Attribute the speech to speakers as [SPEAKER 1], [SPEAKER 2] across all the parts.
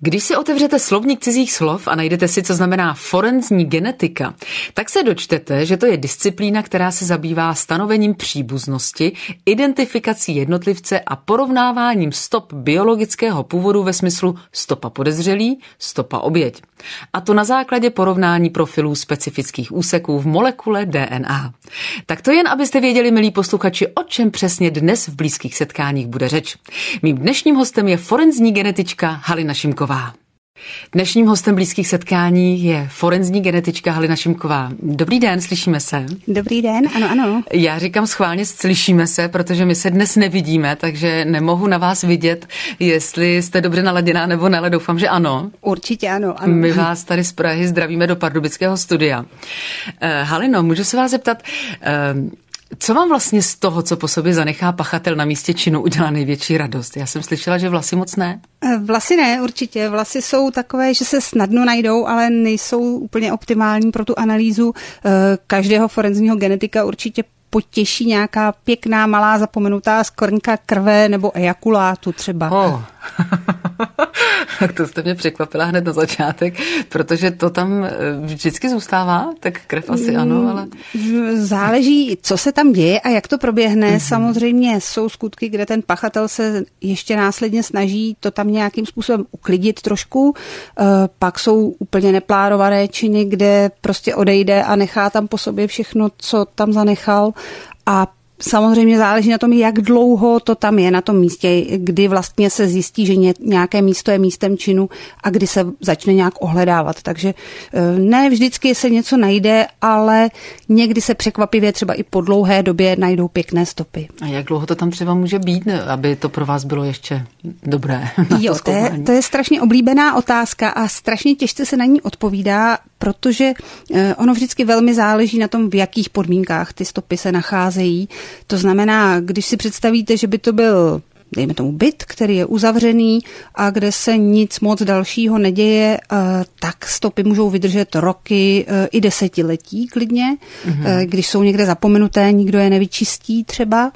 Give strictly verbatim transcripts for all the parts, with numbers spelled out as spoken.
[SPEAKER 1] Když si otevřete slovník cizích slov a najdete si, co znamená forenzní genetika, tak se dočtete, že to je disciplína, která se zabývá stanovením příbuznosti, identifikací jednotlivce a porovnáváním stop biologického původu ve smyslu stopa podezřelý, stopa oběť. A to na základě porovnání profilů specifických úseků v molekule D N A. Tak to jen, abyste věděli, milí posluchači, o čem přesně dnes v blízkých setkáních bude řeč. Mým dnešním hostem je forenzní genetička Halina Šimková. Dnešním hostem blízkých setkání je forenzní genetička Halina Šimková. Dobrý den, slyšíme se?
[SPEAKER 2] Dobrý den, ano, ano.
[SPEAKER 1] Já říkám schválně slyšíme se, protože my se dnes nevidíme, takže nemohu na vás vidět, jestli jste dobře naladěná nebo ne, ale doufám, že ano.
[SPEAKER 2] Určitě ano, ano.
[SPEAKER 1] My vás tady z Prahy zdravíme do pardubického studia. Uh, Halino, můžu se vás zeptat, uh, co vám vlastně z toho, co po sobě zanechá pachatel na místě činu, udělá největší radost? Já jsem slyšela, že vlasy moc ne.
[SPEAKER 2] Vlasy ne, určitě. Vlasy jsou takové, že se snadno najdou, ale nejsou úplně optimální pro tu analýzu. Každého forenzního genetika určitě potěší nějaká pěkná, malá, zapomenutá skvrnka krve nebo ejakulátu třeba.
[SPEAKER 1] Oh. Tak to jste mě překvapila hned na začátek, protože to tam vždycky zůstává, tak krev asi ano, ale...
[SPEAKER 2] Záleží, co se tam děje a jak to proběhne. Mm-hmm. Samozřejmě jsou skutky, kde ten pachatel se ještě následně snaží to tam nějakým způsobem uklidit trošku. Pak jsou úplně neplánované činy, kde prostě odejde a nechá tam po sobě všechno, co tam zanechal. A samozřejmě záleží na tom, jak dlouho to tam je na tom místě, kdy vlastně se zjistí, že nějaké místo je místem činu a kdy se začne nějak ohledávat. Takže ne vždycky se něco najde, ale někdy se překvapivě třeba i po dlouhé době najdou pěkné stopy.
[SPEAKER 1] A jak dlouho to tam třeba může být, aby to pro vás bylo ještě dobré?
[SPEAKER 2] Jo, to je, to je strašně oblíbená otázka a strašně těžce se na ní odpovídá, protože ono vždycky velmi záleží na tom, v jakých podmínkách ty stopy se nacházejí. To znamená, když si představíte, že by to byl, dejme tomu, byt, který je uzavřený a kde se nic moc dalšího neděje, tak stopy můžou vydržet roky i desetiletí klidně, mm-hmm. když jsou někde zapomenuté, nikdo je nevyčistí třeba.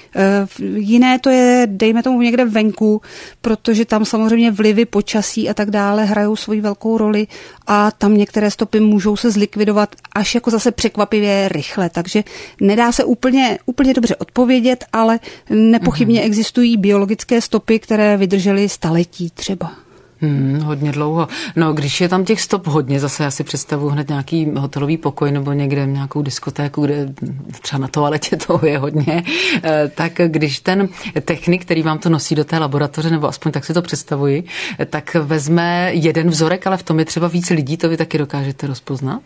[SPEAKER 2] Jiné to je, dejme tomu, někde venku, protože tam samozřejmě vlivy počasí a tak dále hrajou svoji velkou roli a tam některé stopy můžou se zlikvidovat až jako zase překvapivě rychle, takže nedá se úplně, úplně dobře odpovědět, ale nepochybně mm-hmm. existují biologické stopy, které vydržely staletí třeba.
[SPEAKER 1] Hmm, hodně dlouho. No, když je tam těch stop hodně, zase já si představuji hned nějaký hotelový pokoj nebo někde nějakou diskotéku, kde třeba na toaletě toho je hodně, tak když ten technik, který vám to nosí do té laboratoře, nebo aspoň tak si to představuji, tak vezme jeden vzorek, ale v tom je třeba víc lidí, to vy taky dokážete rozpoznat?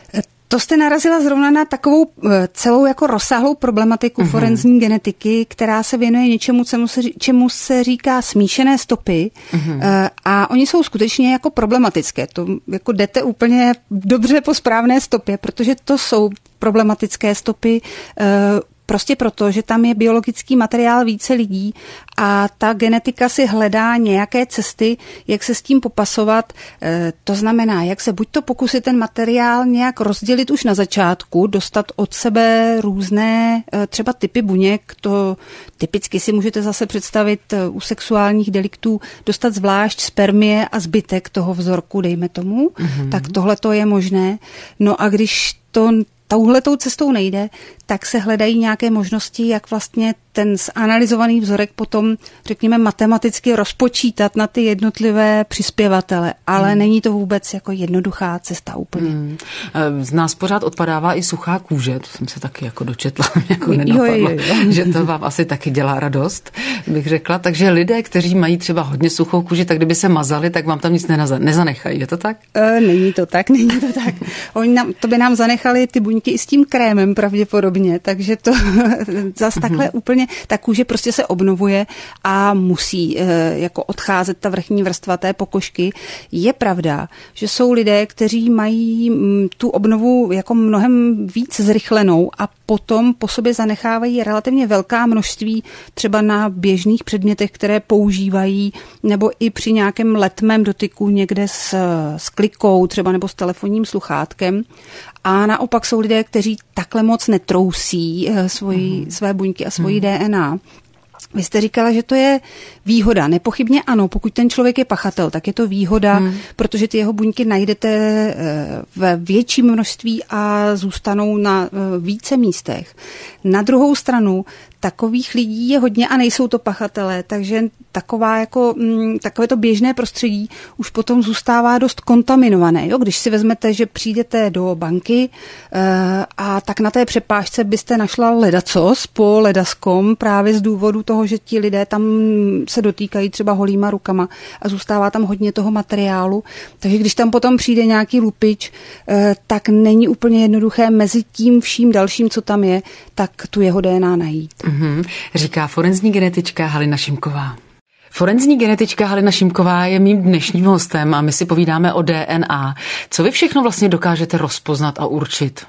[SPEAKER 2] To jste narazila zrovna na takovou celou jako rozsáhlou problematiku mm-hmm. forenzní genetiky, která se věnuje něčemu, čemu se, čemu se říká smíšené stopy mm-hmm. a oni jsou skutečně jako problematické. To jako jdete úplně dobře po správné stopě, protože to jsou problematické stopy prostě proto, že tam je biologický materiál více lidí a ta genetika si hledá nějaké cesty, jak se s tím popasovat. To znamená, jak se buď to pokusit ten materiál nějak rozdělit už na začátku, dostat od sebe různé třeba typy buněk, to typicky si můžete zase představit u sexuálních deliktů, dostat zvlášť spermie a zbytek toho vzorku, dejme tomu, mm-hmm. tak tohle to je možné. No a když to touhletou cestou nejde, tak se hledají nějaké možnosti, jak vlastně ten zanalyzovaný vzorek potom, řekněme, matematicky rozpočítat na ty jednotlivé přispěvatele, ale hmm. není to vůbec jako jednoduchá cesta úplně. Hmm.
[SPEAKER 1] Z nás pořád odpadává i suchá kůže, to jsem se taky jako dočetla, jako nenapadlo, jo, jo, jo. že to vám asi taky dělá radost, bych řekla. Takže lidé, kteří mají třeba hodně suchou kůži, tak kdyby se mazali, tak vám tam nic nezanechají, je to tak?
[SPEAKER 2] E, není to tak, není to tak. Oni nám, to by nám zanechali ty buňky i s tím krémem pravděpodobně, takže to zas hmm. takhle úplně ta kůže prostě se obnovuje a musí e, jako odcházet ta vrchní vrstva té pokožky. Je pravda, že jsou lidé, kteří mají m, tu obnovu jako mnohem víc zrychlenou a potom po sobě zanechávají relativně velká množství třeba na běžných předmětech, které používají, nebo i při nějakém letmém dotyku někde s, s klikou třeba nebo s telefonním sluchátkem. A naopak jsou lidé, kteří takhle moc netrousí svoji, mm. své buňky a svoji mm. D N A. Vy jste říkala, že to je výhoda. Nepochybně ano, pokud ten člověk je pachatel, tak je to výhoda, hmm. protože ty jeho buňky najdete ve větším množství a zůstanou na více místech. Na druhou stranu, takových lidí je hodně a nejsou to pachatelé, takže taková jako, takové to běžné prostředí už potom zůstává dost kontaminované. Jo? Když si vezmete, že přijdete do banky a tak na té přepážce byste našla ledacos po ledaskom právě z důvodu toho, že ti lidé tam se dotýkají třeba holýma rukama a zůstává tam hodně toho materiálu. Takže když tam potom přijde nějaký lupič, tak není úplně jednoduché mezi tím vším dalším, co tam je, tak tu jeho D N A najít.
[SPEAKER 1] Mm-hmm. Říká forenzní genetička Halina Šimková. Forenzní genetička Halina Šimková je mým dnešním hostem a my si povídáme o D N A. Co vy všechno vlastně dokážete rozpoznat a určit?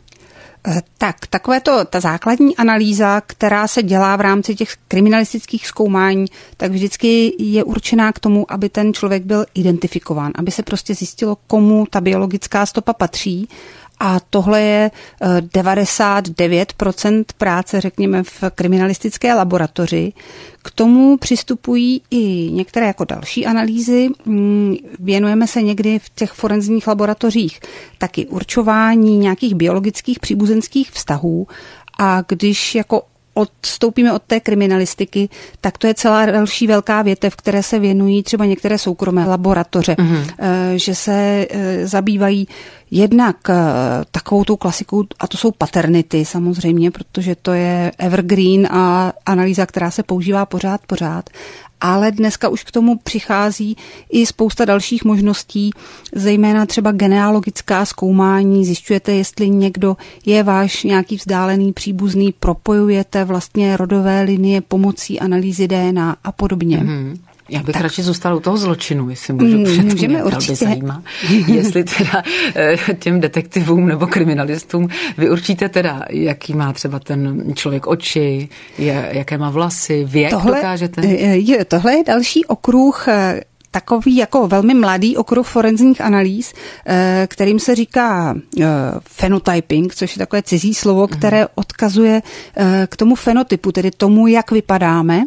[SPEAKER 2] Tak, takové to, ta základní analýza, která se dělá v rámci těch kriminalistických zkoumání, tak vždycky je určená k tomu, aby ten člověk byl identifikován, aby se prostě zjistilo, komu ta biologická stopa patří. A tohle je devadesát devět procent práce, řekněme, v kriminalistické laboratoři. K tomu přistupují i některé jako další analýzy. Věnujeme se někdy v těch forenzních laboratořích taky určování nějakých biologických příbuzenských vztahů. A když jako odstoupíme od té kriminalistiky, tak to je celá další velká větev, které se věnují třeba některé soukromé laboratoře, mm-hmm. že se zabývají jednak takovou tou klasikou, a to jsou paternity samozřejmě, protože to je evergreen a analýza, která se používá pořád, pořád. Ale dneska už k tomu přichází i spousta dalších možností, zejména třeba genealogická zkoumání. Zjišťujete, jestli někdo je váš nějaký vzdálený příbuzný, propojujete vlastně rodové linie pomocí analýzy D N A a podobně. Mm-hmm.
[SPEAKER 1] Já bych tak radši zůstala u toho zločinu, jestli můžu předtím, by zajímá. Jestli teda těm detektivům nebo kriminalistům vy určíte teda, jaký má třeba ten člověk oči, jaké má vlasy, věk tohle, dokážete?
[SPEAKER 2] Je, tohle je další okruh, takový jako velmi mladý okruh forenzních analýz, kterým se říká phenotyping, což je takové cizí slovo, které odkazuje k tomu fenotypu, tedy tomu, jak vypadáme.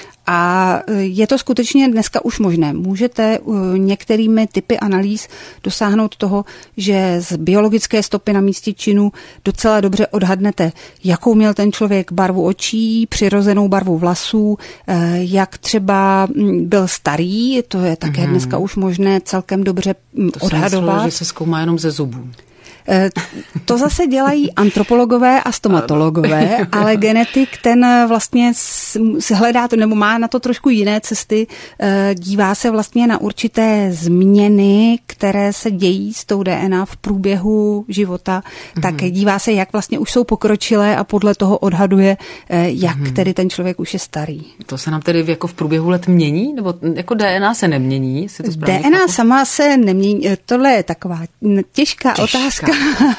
[SPEAKER 2] A je to skutečně dneska už možné. Můžete některými typy analýz dosáhnout toho, že z biologické stopy na místě činu docela dobře odhadnete, jakou měl ten člověk barvu očí, přirozenou barvu vlasů, jak třeba byl starý, to je také dneska už možné celkem dobře
[SPEAKER 1] to
[SPEAKER 2] odhadovat.
[SPEAKER 1] To že se zkoumá jenom ze zubů.
[SPEAKER 2] To zase dělají antropologové a stomatologové, ale genetik ten vlastně hledá to, nebo má na to trošku jiné cesty, dívá se vlastně na určité změny, které se dějí s tou D N A v průběhu života, mm-hmm. tak dívá se, jak vlastně už jsou pokročilé a podle toho odhaduje, jak mm-hmm. tedy ten člověk už je starý.
[SPEAKER 1] To se nám tedy jako v průběhu let mění? Nebo jako D N A se nemění? To
[SPEAKER 2] D N A chápu? Sama se nemění. Tohle je taková těžká, těžká. otázka.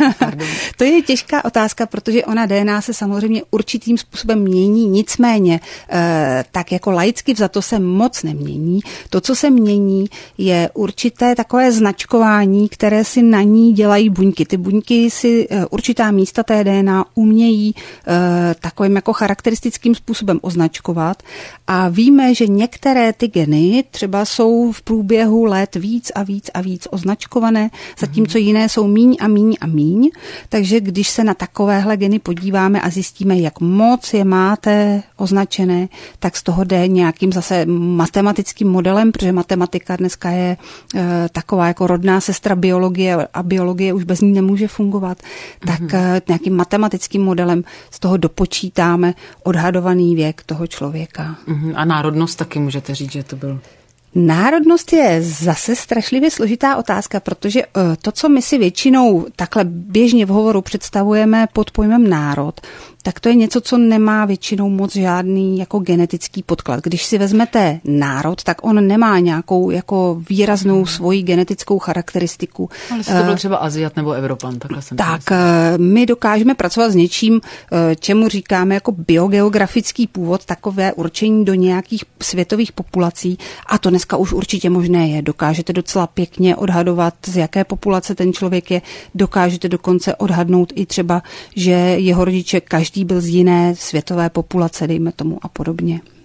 [SPEAKER 2] To je těžká otázka, protože ona D N A se samozřejmě určitým způsobem mění, nicméně tak jako laicky vzato se moc nemění. To, co se mění, je určité takové značkování, které si na ní dělají buňky. Ty buňky si určitá místa té D N A umějí takovým jako charakteristickým způsobem označkovat a víme, že některé ty geny třeba jsou v průběhu let víc a víc a víc označkované, zatímco jiné jsou míň a míň a míň, takže když se na takovéhle geny podíváme a zjistíme, jak moc je máte označené, tak z toho jde nějakým zase matematickým modelem, protože matematika dneska je e, taková jako rodná sestra biologie a biologie už bez ní nemůže fungovat, tak mm-hmm. e, nějakým matematickým modelem z toho dopočítáme odhadovaný věk toho člověka.
[SPEAKER 1] Mm-hmm. A národnost taky můžete říct, že to byl...
[SPEAKER 2] Národnost je zase strašlivě složitá otázka, protože to, co my si většinou takhle běžně v hovoru představujeme pod pojmem národ, tak to je něco, co nemá většinou moc žádný jako genetický podklad. Když si vezmete národ, tak on nemá nějakou jako výraznou hmm. svoji genetickou charakteristiku.
[SPEAKER 1] Ale jestli to byl třeba Aziat nebo Evropan, takhle jsem
[SPEAKER 2] Tak my dokážeme pracovat s něčím, čemu říkáme jako biogeografický původ, takové určení do nějakých světových populací a to dneska už určitě možné je. Dokážete docela pěkně odhadovat, z jaké populace ten člověk je. Dokážete dokonce odhadnout i třeba, že jeho rodiče každý byl z jiné světové populace, dejme tomu a podobně.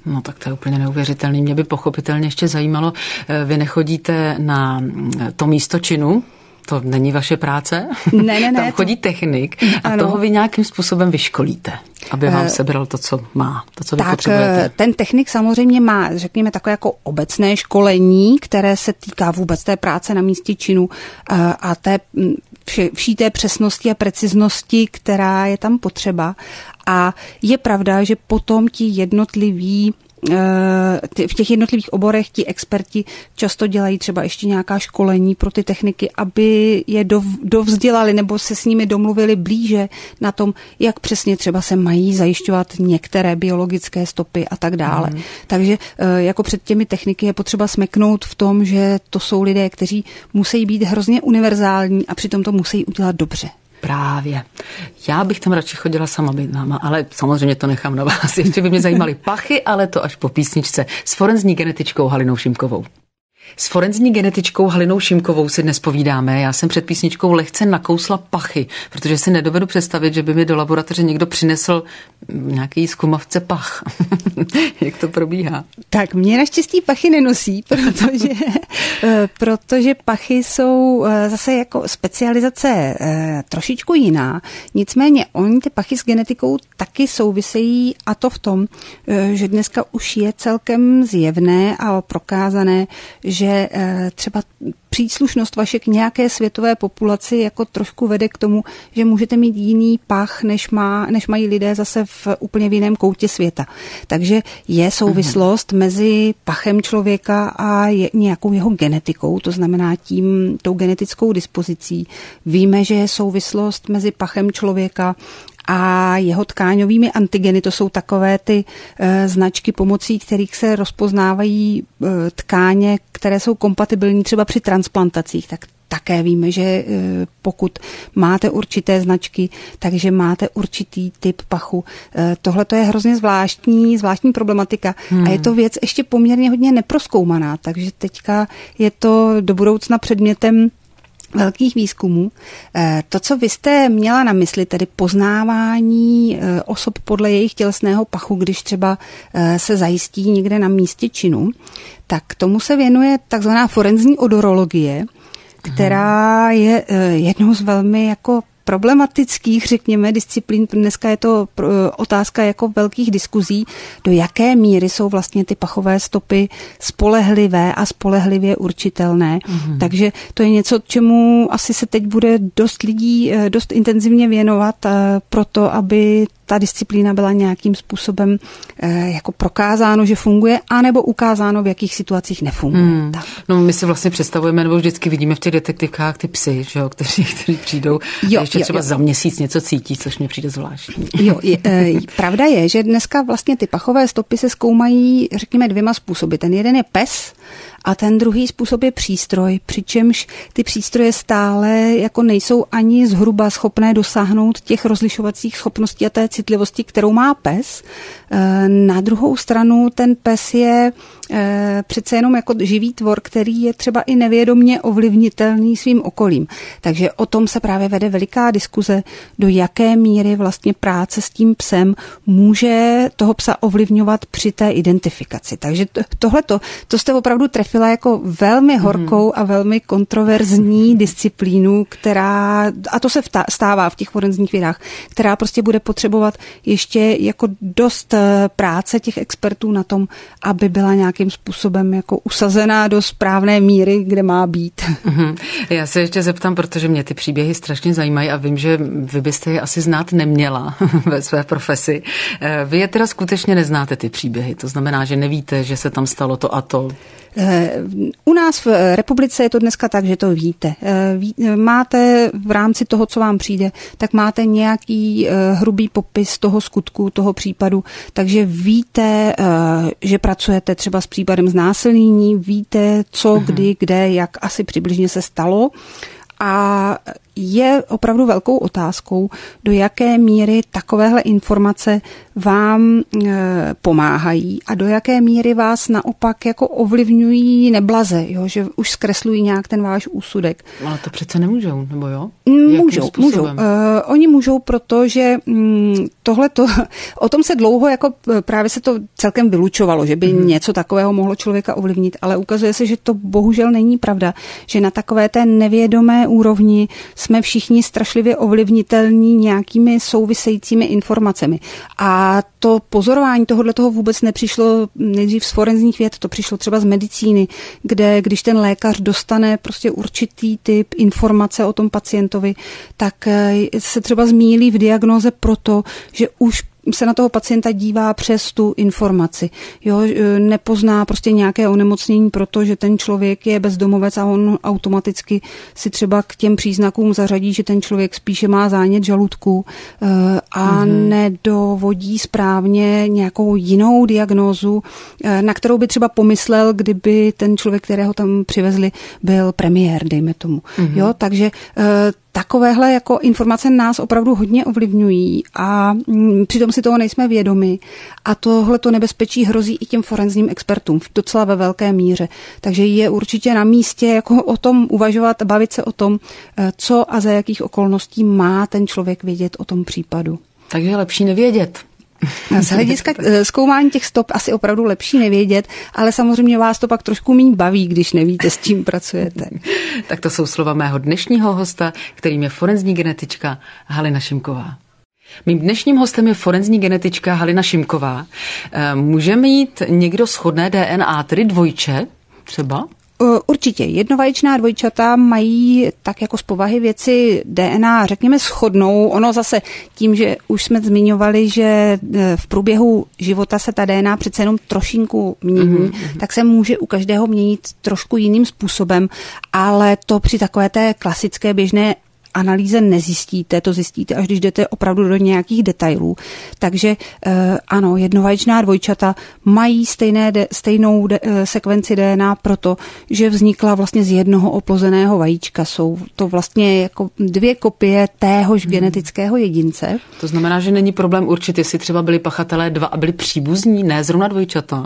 [SPEAKER 1] No tak to je úplně neuvěřitelný. Mě by pochopitelně ještě zajímalo, vy nechodíte na to místo činu, to není vaše práce?
[SPEAKER 2] Ne, ne, ne.
[SPEAKER 1] Tam chodí technik a
[SPEAKER 2] ano.
[SPEAKER 1] toho vy nějakým způsobem vyškolíte, aby vám sebral to, co má, to, co vy
[SPEAKER 2] tak,
[SPEAKER 1] potřebujete.
[SPEAKER 2] Ten technik samozřejmě má, řekněme, takové jako obecné školení, které se týká vůbec té práce na místě činu a té vše, vší té přesnosti a preciznosti, která je tam potřeba. A je pravda, že potom ti jednotliví v těch jednotlivých oborech ti experti často dělají třeba ještě nějaká školení pro ty techniky, aby je dov, dovzdělali nebo se s nimi domluvili blíže na tom, jak přesně třeba se mají zajišťovat některé biologické stopy a tak dále. Mm. Takže jako před těmi techniky je potřeba smeknout v tom, že to jsou lidé, kteří musí být hrozně univerzální a přitom to musí udělat dobře.
[SPEAKER 1] Právě. Já bych tam radši chodila sama být náma, ale samozřejmě to nechám na vás. Ještě by mě zajímaly pachy, ale to až po písničce s forenzní genetičkou Halinou Šimkovou. S forenzní genetičkou Halinou Šimkovou si dnes povídáme. Já jsem před písničkou lehce nakousla pachy, protože si nedovedu představit, že by mi do laboratoře někdo přinesl nějaký zkumavce pach. Jak to probíhá?
[SPEAKER 2] Tak mě naštěstí pachy nenosí, protože, protože pachy jsou zase jako specializace trošičku jiná. Nicméně oni ty pachy s genetikou taky souvisejí, a to v tom, že dneska už je celkem zjevné a prokázané, že třeba příslušnost vaše k nějaké světové populaci jako trošku vede k tomu, že můžete mít jiný pach, než, má, než mají lidé zase v úplně v jiném koutě světa. Takže je souvislost mm-hmm. mezi pachem člověka a je, nějakou jeho genetikou, to znamená tím, tou genetickou dispozicí. Víme, že je souvislost mezi pachem člověka a jeho tkáňovými antigeny, to jsou takové ty e, značky, pomocí kterých se rozpoznávají e, tkáně, které jsou kompatibilní třeba při transplantacích, tak také víme, že e, pokud máte určité značky, takže máte určitý typ pachu. E, Tohle to je hrozně zvláštní, zvláštní problematika hmm. a je to věc ještě poměrně hodně neprozkoumaná, takže teďka je to do budoucna předmětem velkých výzkumů. To, co vy jste měla na mysli, tedy poznávání osob podle jejich tělesného pachu, když třeba se zajistí někde na místě činu, tak tomu se věnuje takzvaná forenzní odorologie, která je jednou z velmi jako problematických, řekněme, disciplín. Dneska je to otázka jako velkých diskuzí, do jaké míry jsou vlastně ty pachové stopy spolehlivé a spolehlivě určitelné. Mm-hmm. Takže to je něco, čemu asi se teď bude dost lidí dost intenzivně věnovat proto, aby ta disciplína byla nějakým způsobem eh, jako prokázáno, že funguje, anebo ukázáno, v jakých situacích nefunguje. Hmm.
[SPEAKER 1] No my si vlastně představujeme, nebo vždycky vidíme v těch detektivkách ty psy, že jo, kteří, kteří přijdou jo, a ještě jo, třeba jo. za měsíc něco cítí, což mě přijde zvláštní.
[SPEAKER 2] Jo, je, eh, pravda je, že dneska vlastně ty pachové stopy se zkoumají, řekněme, dvěma způsoby. Ten jeden je pes, a ten druhý způsob je přístroj, přičemž ty přístroje stále jako nejsou ani zhruba schopné dosáhnout těch rozlišovacích schopností a té citlivosti, kterou má pes. Na druhou stranu ten pes je přece jenom jako živý tvor, který je třeba i nevědomně ovlivnitelný svým okolím. Takže o tom se právě vede veliká diskuze, do jaké míry vlastně práce s tím psem může toho psa ovlivňovat při té identifikaci. Takže tohleto, to jste opravdu trefila jako velmi horkou a velmi kontroverzní disciplínu, která, a to se stává v těch forenzních vědách, která prostě bude potřebovat ještě jako dost práce těch expertů na tom, aby byla nějakým způsobem jako usazená do správné míry, kde má být.
[SPEAKER 1] Já se ještě zeptám, protože mě ty příběhy strašně zajímají a vím, že vy byste je asi znát neměla ve své profesi. Vy je teda skutečně neznáte, ty příběhy, to znamená, že nevíte, že se tam stalo to a to.
[SPEAKER 2] U nás v republice je to dneska tak, že to víte. Máte v rámci toho, co vám přijde, tak máte nějaký hrubý popis toho skutku, toho případu, takže víte, že pracujete třeba s případem znásilnění, víte, co, kdy, kde, jak asi přibližně se stalo. A je opravdu velkou otázkou, do jaké míry takovéhle informace vám pomáhají a do jaké míry vás naopak jako ovlivňují neblaze, jo? Že už zkreslují nějak ten váš úsudek.
[SPEAKER 1] Ale to přece nemůžou, nebo jo?
[SPEAKER 2] Můžou, můžou. Uh, oni můžou, protože um, tohleto, o tom se dlouho jako právě se to celkem vylučovalo, že by hmm. něco takového mohlo člověka ovlivnit, ale ukazuje se, že to bohužel není pravda, že na takové té nevědomé úrovni jsme všichni strašlivě ovlivnitelní nějakými souvisejícími informacemi. A to pozorování tohoto vůbec nepřišlo nejdřív z forenzních věd, to přišlo třeba z medicíny, kde když ten lékař dostane prostě určitý typ informace o tom pacientovi, tak se třeba zmýlí v diagnóze proto, že už se na toho pacienta dívá přes tu informaci. Jo, nepozná prostě nějaké onemocnění, protože ten člověk je bezdomovec a on automaticky si třeba k těm příznakům zařadí, že ten člověk spíše má zánět žaludku a mm-hmm. nedovodí správně nějakou jinou diagnózu, na kterou by třeba pomyslel, kdyby ten člověk, kterého tam přivezli, byl premiér, dejme tomu. Mm-hmm. Jo, takže takovéhle jako informace nás opravdu hodně ovlivňují a přitom si toho nejsme vědomi a tohleto nebezpečí hrozí i těm forenzním expertům v docela ve velké míře. Takže je určitě na místě jako o tom uvažovat, bavit se o tom, co a za jakých okolností má ten člověk vědět o tom případu.
[SPEAKER 1] Takže je lepší nevědět.
[SPEAKER 2] Z hlediska zkoumání těch stop asi opravdu lepší nevědět, ale samozřejmě vás to pak trošku méně baví, když nevíte, s čím pracujete.
[SPEAKER 1] Tak to jsou slova mého dnešního hosta, kterým je forenzní genetička Halina Šimková. Mým dnešním hostem je forenzní genetička Halina Šimková. Může mít někdo shodné D N A, tedy dvojče třeba?
[SPEAKER 2] Určitě. Jednovaječná dvojčata mají tak jako z povahy věci D N A, řekněme, shodnou. Ono zase tím, že už jsme zmiňovali, že v průběhu života se ta D N A přece jenom trošinku mění, mm-hmm. tak se může u každého měnit trošku jiným způsobem, ale to při takové té klasické běžné analýze nezjistíte, to zjistíte, až když jdete opravdu do nějakých detailů. Takže eh, ano, jednovaječná dvojčata mají stejné de, stejnou de, sekvenci D N A proto, že vznikla vlastně z jednoho oplozeného vajíčka. Jsou to vlastně jako dvě kopie téhož hmm. genetického jedince.
[SPEAKER 1] To znamená, že není problém určit, jestli třeba byli pachatelé dva a byli příbuzní, ne zrovna dvojčata?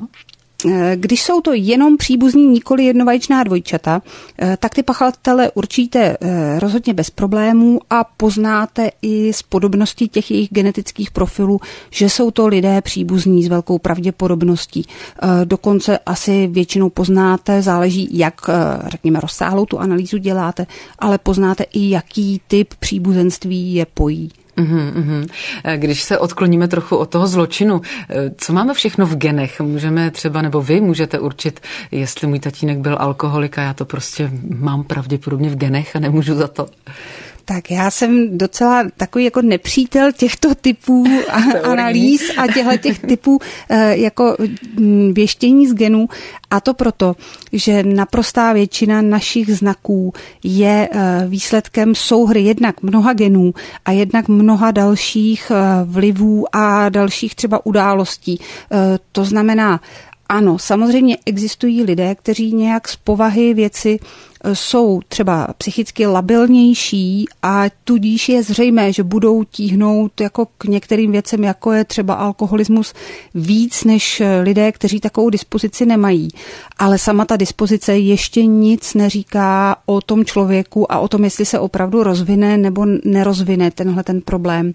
[SPEAKER 2] Když jsou to jenom příbuzní, nikoli jednovaječná dvojčata, tak ty pachatele určíte rozhodně bez problémů a poznáte i z podobnosti těch jejich genetických profilů, že jsou to lidé příbuzní s velkou pravděpodobností. Dokonce asi většinou poznáte, záleží, jak, řekněme, rozsáhlou tu analýzu děláte, ale poznáte i, jaký typ příbuzenství je pojí.
[SPEAKER 1] Uhum, uhum. Když se odkloníme trochu od toho zločinu, co máme všechno v genech? Můžeme třeba, nebo vy můžete určit, jestli můj tatínek byl alkoholik a já to prostě mám pravděpodobně v genech a nemůžu za to.
[SPEAKER 2] Tak já jsem docela takový jako nepřítel těchto typů analýz a těchto těch typů jako věštění z genů. A to proto, že naprostá většina našich znaků je výsledkem souhry jednak mnoha genů a jednak mnoha dalších vlivů a dalších třeba událostí. To znamená, ano, samozřejmě existují lidé, kteří nějak z povahy věci jsou třeba psychicky labilnější a tudíž je zřejmé, že budou tíhnout jako k některým věcem, jako je třeba alkoholismus, víc než lidé, kteří takovou dispozici nemají. Ale sama ta dispozice ještě nic neříká o tom člověku a o tom, jestli se opravdu rozvine nebo nerozvine tenhle ten problém.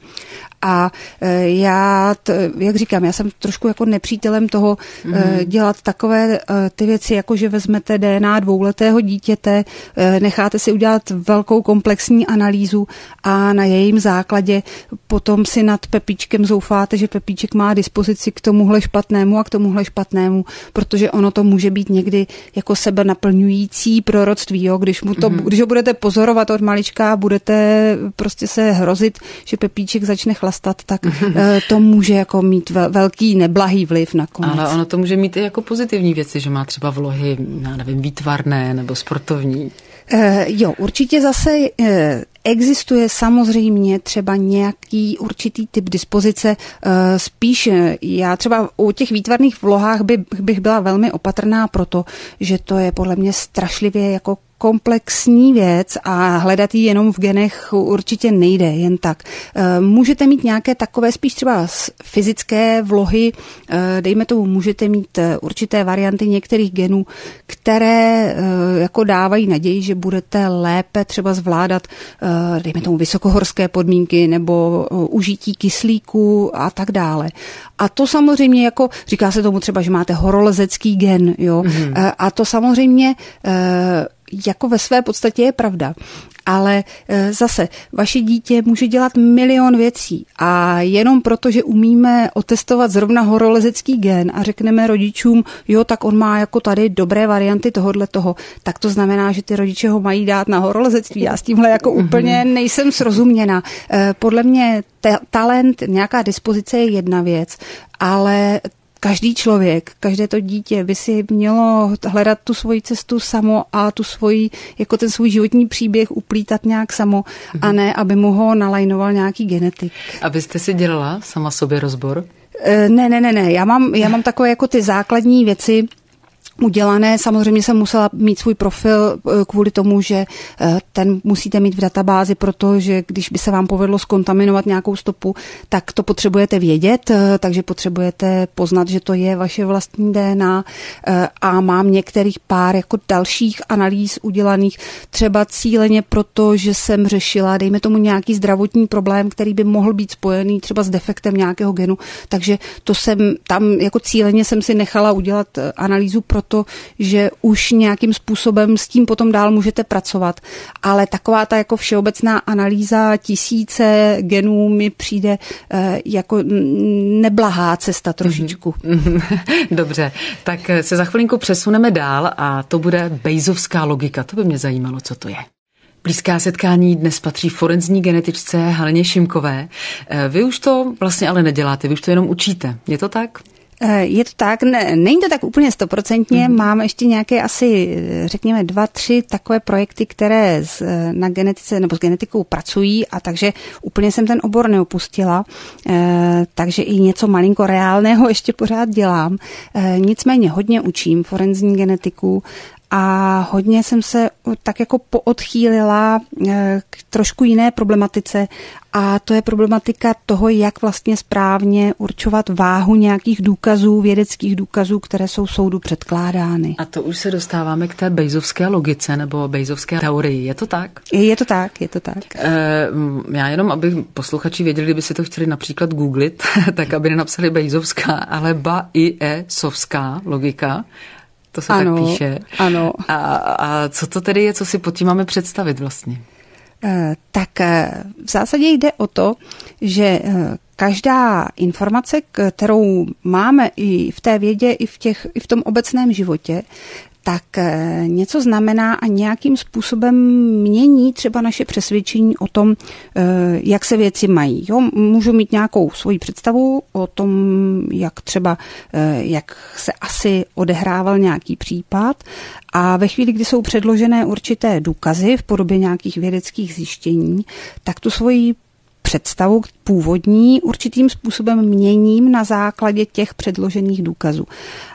[SPEAKER 2] A já, jak říkám, já jsem trošku jako nepřítelem toho mm-hmm. dělat takové ty věci, jako že vezmete D N A dvouletého dítěte, necháte si udělat velkou komplexní analýzu a na jejím základě potom si nad Pepíčkem zoufáte, že Pepíček má dispozici k tomuhle špatnému a k tomuhle špatnému, protože ono to může být někdy jako sebe naplňující proroctví, jo? Když, mu to, mm-hmm. když ho budete pozorovat od malička, budete prostě se hrozit, že Pepíček začne chlastat, tak mm-hmm. to může jako mít velký neblahý vliv nakonec.
[SPEAKER 1] Ale ono to může mít i jako pozitivní věci, že má třeba vlohy, já nevím, výtvarné nebo sportovní.
[SPEAKER 2] Uh, jo, určitě zase uh, existuje samozřejmě třeba nějaký určitý typ dispozice. Uh, spíš uh, já třeba u těch výtvarných vlohách by, bych byla velmi opatrná proto, že to je podle mě strašlivě jako komplexní věc a hledat ji jenom v genech určitě nejde jen tak. Můžete mít nějaké takové spíš třeba fyzické vlohy, dejme tomu, můžete mít určité varianty některých genů, které jako dávají naději, že budete lépe třeba zvládat, dejme tomu, vysokohorské podmínky nebo užití kyslíku a tak dále. A to samozřejmě jako, říká se tomu třeba, že máte horolezecký gen, jo, mm-hmm. a to samozřejmě jako ve své podstatě je pravda. Ale zase, vaše dítě může dělat milion věcí a jenom proto, že umíme otestovat zrovna horolezecký gen a řekneme rodičům, jo, tak on má jako tady dobré varianty tohodle toho, tak to znamená, že ty rodiče ho mají dát na horolezectví. Já s tímhle jako úplně nejsem srozuměna. Podle mě ta- talent, nějaká dispozice je jedna věc, ale každý člověk, každé to dítě by si mělo hledat tu svoji cestu samo a tu svoji, jako ten svůj životní příběh uplítat nějak samo, mm-hmm. a ne, aby mu ho nalajnoval nějaký genetik.
[SPEAKER 1] A vy jste si dělala sama sobě rozbor?
[SPEAKER 2] Ne, ne, ne, ne. Já mám, já mám takové jako ty základní věci udělané. Samozřejmě jsem musela mít svůj profil kvůli tomu, že ten musíte mít v databázi, protože když by se vám povedlo zkontaminovat nějakou stopu, tak to potřebujete vědět, takže potřebujete poznat, že to je vaše vlastní D N A, a mám některých pár jako dalších analýz udělaných třeba cíleně proto, že jsem řešila, dejme tomu, nějaký zdravotní problém, který by mohl být spojený třeba s defektem nějakého genu, takže to jsem tam jako cíleně jsem si nechala udělat analýzu pro to, že už nějakým způsobem s tím potom dál můžete pracovat. Ale taková ta jako všeobecná analýza tisíce genů mi přijde eh, jako neblahá cesta trošičku.
[SPEAKER 1] Dobře, tak se za chvilinku přesuneme dál a to bude Bayesovská logika. To by mě zajímalo, co to je. Blízká setkání dnes patří forenzní genetičce Heleně Šimkové. Vy už to vlastně ale neděláte, vy už to jenom učíte. Je to tak?
[SPEAKER 2] Je to tak, ne, není to tak úplně stoprocentně, mm. mám ještě nějaké asi, řekněme, dva, tři takové projekty, které z, na genetice nebo s genetikou pracují, a takže úplně jsem ten obor neopustila, e, takže i něco malinko reálného ještě pořád dělám. E, nicméně hodně učím forenzní genetiku a hodně jsem se tak jako poodchýlila k trošku jiné problematice, a to je problematika toho, jak vlastně správně určovat váhu nějakých důkazů, vědeckých důkazů, které jsou soudu předkládány.
[SPEAKER 1] A to už se dostáváme k té Bayesovské logice nebo Bayesovské teorii. Je to tak?
[SPEAKER 2] Je to tak, je to tak.
[SPEAKER 1] E, já jenom, aby posluchači věděli, kdyby si to chtěli například googlit, tak aby nenapsali Bayesovská, ale Bayesovská logika. To se ano, tak píše.
[SPEAKER 2] Ano.
[SPEAKER 1] A, a co to tedy je, co si pod tím máme představit vlastně?
[SPEAKER 2] Tak v zásadě jde o to, že každá informace, kterou máme i v té vědě, i v, těch, i v tom obecném životě, tak něco znamená a nějakým způsobem mění třeba naše přesvědčení o tom, jak se věci mají. Jo, můžu mít nějakou svoji představu o tom, jak třeba, jak se asi odehrával nějaký případ, a ve chvíli, kdy jsou předložené určité důkazy v podobě nějakých vědeckých zjištění, tak tu svoji představu původní určitým způsobem měním na základě těch předložených důkazů.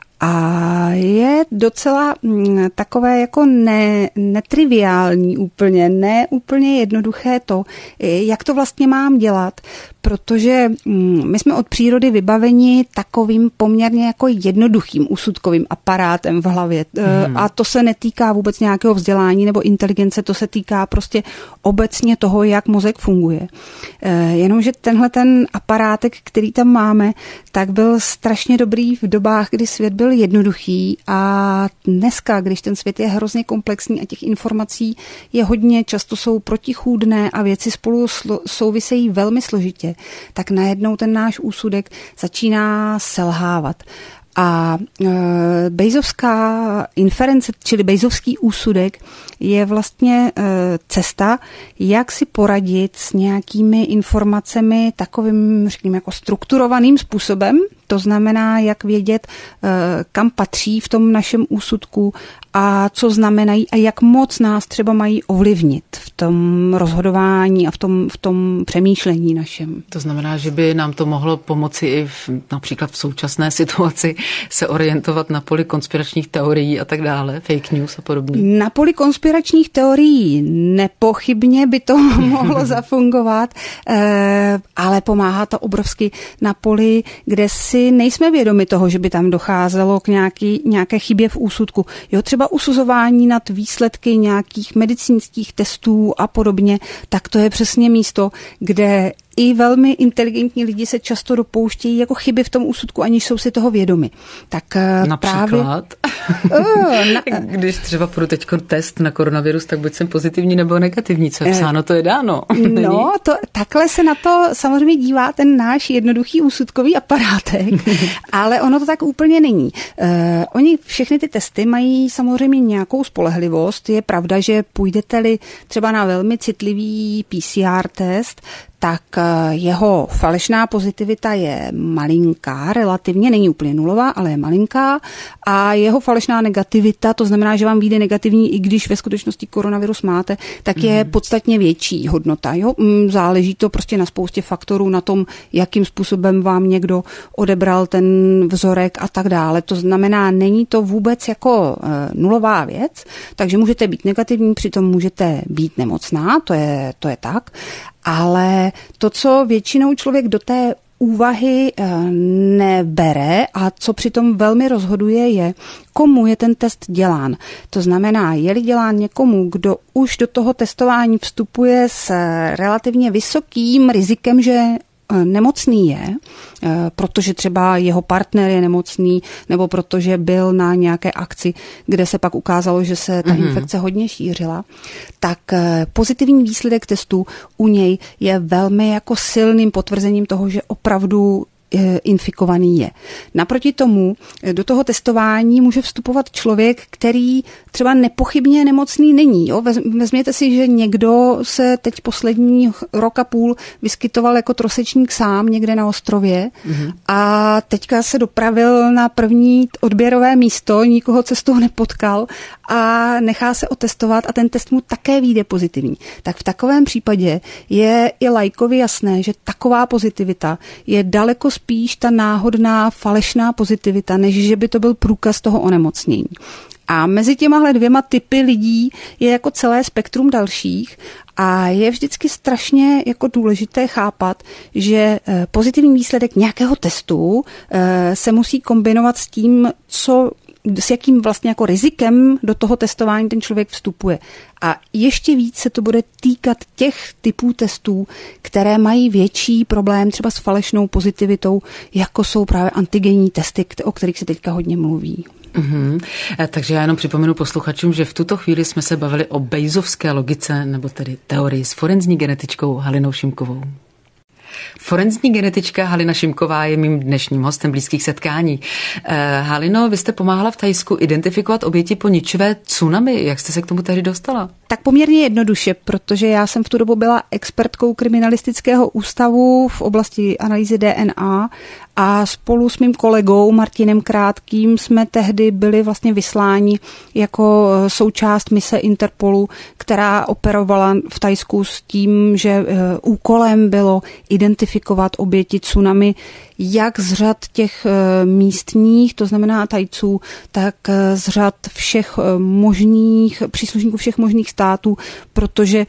[SPEAKER 2] A je docela mm, takové jako ne, netriviální úplně, ne úplně jednoduché to, jak to vlastně mám dělat, protože mm, my jsme od přírody vybaveni takovým poměrně jako jednoduchým úsudkovým aparátem v hlavě. Hmm. A to se netýká vůbec nějakého vzdělání nebo inteligence, to se týká prostě obecně toho, jak mozek funguje. Jenomže tenhle ten aparátek, který tam máme, tak byl strašně dobrý v dobách, kdy svět byl jednoduchý, a dneska, když ten svět je hrozně komplexní a těch informací je hodně, často jsou protichůdné a věci spolu souvisejí velmi složitě, tak najednou ten náš úsudek začíná selhávat. A e, Bayesovská inference, čili Bayesovský úsudek, je vlastně e, cesta, jak si poradit s nějakými informacemi takovým, řekněme, jako strukturovaným způsobem. To znamená, jak vědět, e, kam patří v tom našem úsudku a co znamenají a jak moc nás třeba mají ovlivnit v tom rozhodování a v tom, v tom přemýšlení našem.
[SPEAKER 1] To znamená, že by nám to mohlo pomoci i v, například v současné situaci se orientovat na poli konspiračních teorií a tak dále, fake news a podobně.
[SPEAKER 2] Na poli konspiračních teorií nepochybně by to mohlo zafungovat, ale pomáhá to obrovsky na poli, kde si nejsme vědomi toho, že by tam docházelo k nějaký, nějaké chybě v úsudku. Jo, třeba usuzování nad výsledky nějakých medicínských testů a podobně, tak to je přesně místo, kde i velmi inteligentní lidi se často dopouštějí jako chyby v tom úsudku, aniž jsou si toho vědomi. Tak
[SPEAKER 1] například?
[SPEAKER 2] Právě, uh, na,
[SPEAKER 1] když třeba půjdu teď test na koronavirus, tak buď jsem pozitivní nebo negativní. Co je psáno, to je dáno.
[SPEAKER 2] No, to, takhle se na to samozřejmě dívá ten náš jednoduchý úsudkový aparátek, ale ono to tak úplně není. Uh, oni všechny ty testy mají samozřejmě nějakou spolehlivost. Je pravda, že půjdete-li třeba na velmi citlivý P C R test, tak jeho falešná pozitivita je malinká, relativně, není úplně nulová, ale je malinká a jeho falešná negativita, to znamená, že vám vyjde negativní, i když ve skutečnosti koronavirus máte, tak je mm. podstatně větší hodnota. Jo? Záleží to prostě na spoustě faktorů, na tom, jakým způsobem vám někdo odebral ten vzorek a tak dále. To znamená, není to vůbec jako nulová věc, takže můžete být negativní, přitom můžete být nemocná, to je, to je tak. Ale to, co většinou člověk do té úvahy nebere a co přitom velmi rozhoduje, je, komu je ten test dělán. To znamená, je-li dělán někomu, kdo už do toho testování vstupuje s relativně vysokým rizikem, že nemocný je, protože třeba jeho partner je nemocný, nebo protože byl na nějaké akci, kde se pak ukázalo, že se ta mm-hmm. infekce hodně šířila, tak pozitivní výsledek testu u něj je velmi jako silným potvrzením toho, že opravdu infikovaný je. Naproti tomu do toho testování může vstupovat člověk, který třeba nepochybně nemocný není. Jo? Vezměte si, že někdo se teď poslední rok a půl vyskytoval jako trosečník sám někde na ostrově mm-hmm. a teďka se dopravil na první odběrové místo, nikoho cestou nepotkal a nechá se otestovat a ten test mu také vyjde pozitivní. Tak v takovém případě je i laikovi jasné, že taková pozitivita je daleko spíš ta náhodná falešná pozitivita, než že by to byl průkaz toho onemocnění. A mezi těmahle dvěma typy lidí je jako celé spektrum dalších a je vždycky strašně jako důležité chápat, že pozitivní výsledek nějakého testu se musí kombinovat s tím, co s jakým vlastně jako rizikem do toho testování ten člověk vstupuje. A ještě víc se to bude týkat těch typů testů, které mají větší problém třeba s falešnou pozitivitou, jako jsou právě antigenní testy, o kterých se teďka hodně mluví.
[SPEAKER 1] Mm-hmm. Takže já jenom připomenu posluchačům, že v tuto chvíli jsme se bavili o Bayesovské logice, nebo tedy teorii s forenzní genetičkou Halinou Šimkovou. Forenzní genetička Halina Šimková je mým dnešním hostem Blízkých setkání. Eh, Halino, vy jste pomáhala v Thajsku identifikovat oběti po ničivé tsunami. Jak jste se k tomu tehdy dostala?
[SPEAKER 2] Tak poměrně jednoduše, protože já jsem v tu dobu byla expertkou kriminalistického ústavu v oblasti analýzy D N A a spolu s mým kolegou Martinem Krátkým jsme tehdy byli vlastně vysláni jako součást mise Interpolu, která operovala v Thajsku s tím, že úkolem bylo identifikovat oběti tsunami jak z řad těch místních, to znamená Thajců, tak z řad všech možných, příslušníků všech možných států, protože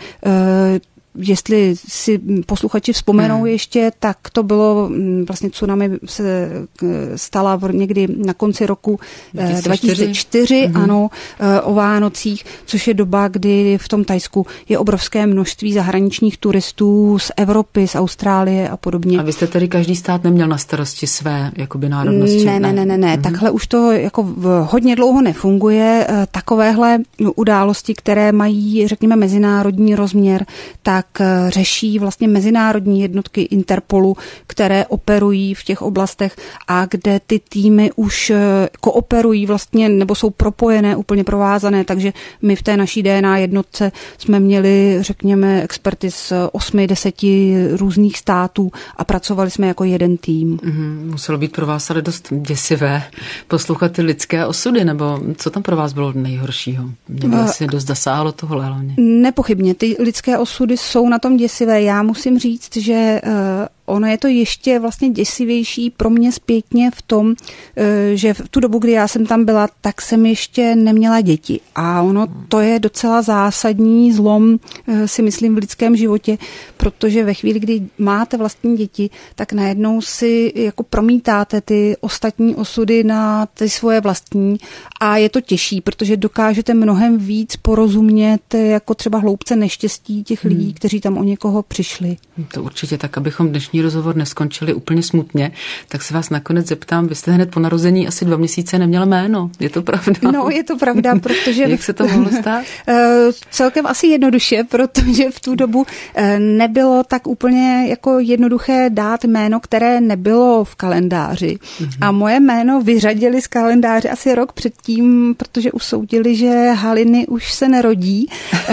[SPEAKER 2] jestli si posluchači vzpomenou hmm. ještě, tak to bylo vlastně tsunami se stala někdy na konci roku dva tisíce čtyři, hmm. ano, o Vánocích, což je doba, kdy v tom Thajsku je obrovské množství zahraničních turistů z Evropy, z Austrálie a podobně.
[SPEAKER 1] A vy jste tedy každý stát neměl na starosti své jakoby národnosti?
[SPEAKER 2] Ne, ne, ne, ne, ne. Hmm. Takhle už to jako hodně dlouho nefunguje. Takovéhle události, které mají, řekněme, mezinárodní rozměr, tak tak řeší vlastně mezinárodní jednotky Interpolu, které operují v těch oblastech a kde ty týmy už kooperují vlastně nebo jsou propojené, úplně provázané, takže my v té naší D N A jednotce jsme měli, řekněme, experty z osmi, deseti různých států a pracovali jsme jako jeden tým.
[SPEAKER 1] Mm, muselo být pro vás ale dost děsivé poslouchat ty lidské osudy, nebo co tam pro vás bylo nejhoršího? Mě vlastně dost zasáhlo tohle hlavně.
[SPEAKER 2] Nepochybně, ty lidské osudy jsou na tom děsivé. Já musím říct, že uh, ono je to ještě vlastně děsivější pro mě zpětně v tom, že v tu dobu, kdy já jsem tam byla, tak jsem ještě neměla děti. A ono to je docela zásadní zlom, si myslím, v lidském životě, protože ve chvíli, kdy máte vlastní děti, tak najednou si jako promítáte ty ostatní osudy na ty svoje vlastní a je to těžší, protože dokážete mnohem víc porozumět jako třeba hloubce neštěstí těch lidí, hmm. kteří tam o někoho přišli.
[SPEAKER 1] To určitě tak, abychom dnešní rozhovor neskončili úplně smutně, tak se vás nakonec zeptám, vy jste hned po narození asi dva měsíce neměla jméno. Je to pravda?
[SPEAKER 2] No, je to pravda, protože...
[SPEAKER 1] Jak se to mohlo stát?
[SPEAKER 2] Celkem asi jednoduše, protože v tu dobu nebylo tak úplně jako jednoduché dát jméno, které nebylo v kalendáři. Mm-hmm. A moje jméno vyřadili z kalendáře asi rok předtím, protože usoudili, že Haliny už se nerodí.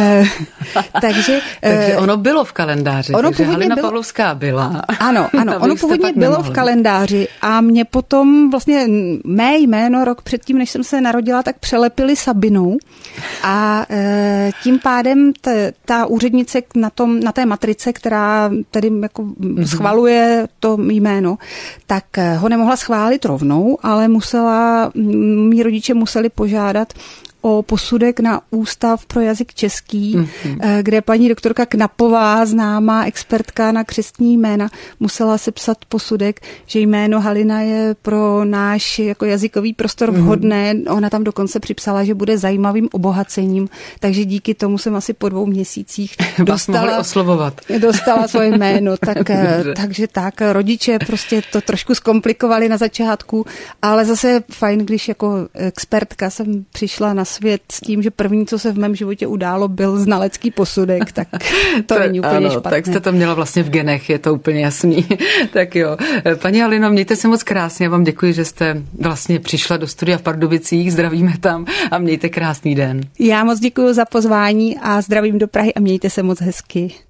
[SPEAKER 2] takže,
[SPEAKER 1] takže ono bylo v kalendáři,
[SPEAKER 2] ono
[SPEAKER 1] takže Halina
[SPEAKER 2] bylo...
[SPEAKER 1] Pavlovská byla.
[SPEAKER 2] Ano, ano, ono původně bylo nemohli. v kalendáři a mě potom vlastně mé jméno rok předtím, než jsem se narodila, tak přelepili Sabinou a e, tím pádem t, ta úřednice na, tom, na té matrice, která tedy jako mm-hmm. schvaluje to jméno, tak ho nemohla schválit rovnou, ale musela, mí rodiče museli požádat o posudek na Ústav pro jazyk český, mm-hmm. kde paní doktorka Knapová, známá expertka na křestní jména, musela sepsat posudek, že jméno Halina je pro náš jako jazykový prostor vhodné. Mm-hmm. Ona tam dokonce připsala, že bude zajímavým obohacením, takže díky tomu jsem asi po dvou měsících dostala,
[SPEAKER 1] oslovovat.
[SPEAKER 2] dostala svoje jméno. Tak, takže tak, rodiče prostě to trošku zkomplikovali na začátku, ale zase fajn, když jako expertka jsem přišla na svět s tím, že první, co se v mém životě událo, byl znalecký posudek, tak to, to není úplně ano, špatné.
[SPEAKER 1] Tak jste to měla vlastně v genech, je to úplně jasný. Tak jo. Paní Halino, mějte se moc krásně, já vám děkuji, že jste vlastně přišla do studia v Pardubicích, zdravíme tam a mějte krásný den.
[SPEAKER 2] Já moc děkuji za pozvání a zdravím do Prahy a mějte se moc hezky.